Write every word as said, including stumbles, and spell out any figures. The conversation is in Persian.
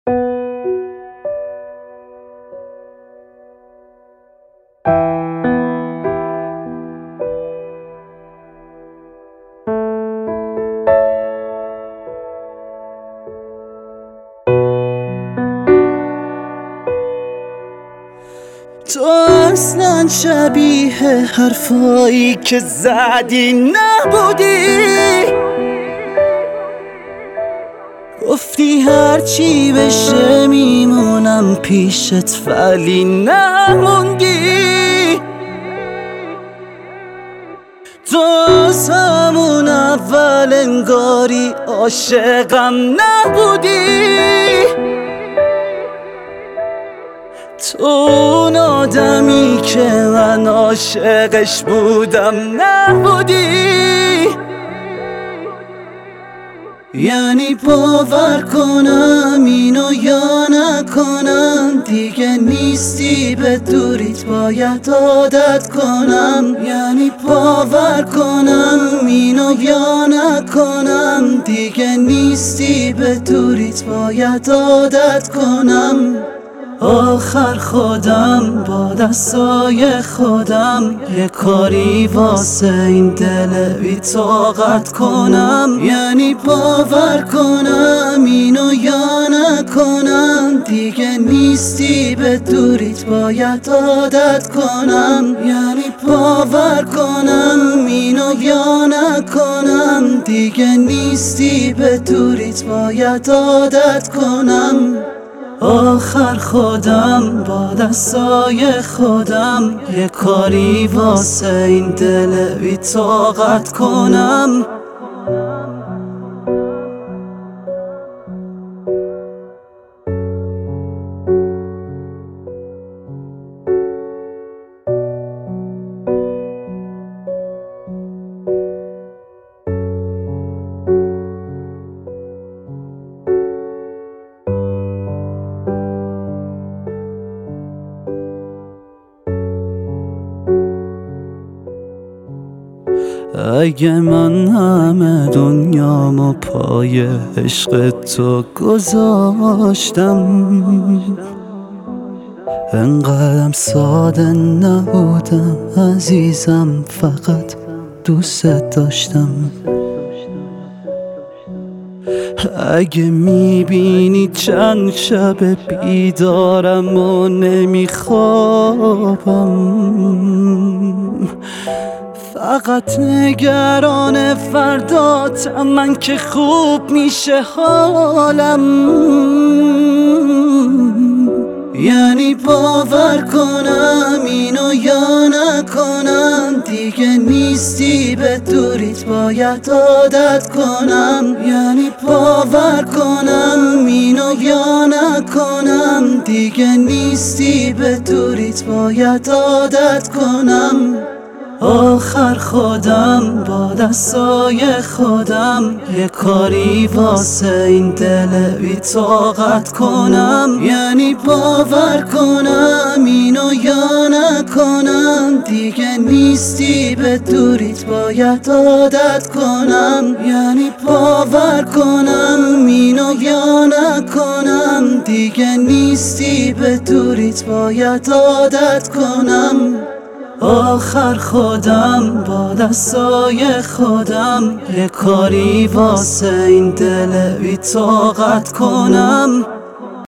تو اصلا شبیه حرفایی که زدی نبودی. گفتی هرچی بشه میمونم پیشت ولی نموندی. تو از همون اول انگاری عاشقم نبودی. تو اون آدمی که من عاشقش بودم نبودی. یعنی باور کنم اینو یا نکنم، دیگه نیستی به دوریت باید عادت کنم. یعنی باور کنم اینو یا نکنم، دیگه نیستی به دوریت باید عادت کنم. آخر خودم با دستای خودم یه کاری واسه این دل بی طاقت کنم. یعنی باور کنم اینو یا نکنم، دیگه نیستی به دوریت باید عادت کنم. یعنی باور کنم اینو یا نکنم، دیگه نیستی به دوریت باید عادت کنم. آخر خودم با دستای خودم یه کاری واسه این دل بی طاقت کنم. اگه من همه دنیامو پای عشق تو گذاشتم، انقدرم ساده نبودم عزیزم، فقط دوست داشتم. اگه میبینی چند شب بیدارم و نمیخوابم، فقط نگران فرداتم من که خوب میشه حالم. یعنی باور کنم اینو یا نکنم، دیگه نیستی به دوریت باید عادت کنم. یعنی باور کنم اینو یا نکنم، دیگه نیستی به دوریت باید عادت کنم. آخر خودم با دستای خودم یه کاری واسه این دل بی طاقت کنم. یعنی باور کنم اینو یا نکنم، دیگه نیستی به دوریت باید عادت کنم. یعنی باور کنم اینو یا نکنم، دیگه نیستی به دوریت باید عادت کنم. آخر خودم با دستای خودم یه کاری واسه این دل بی طاقت کنم.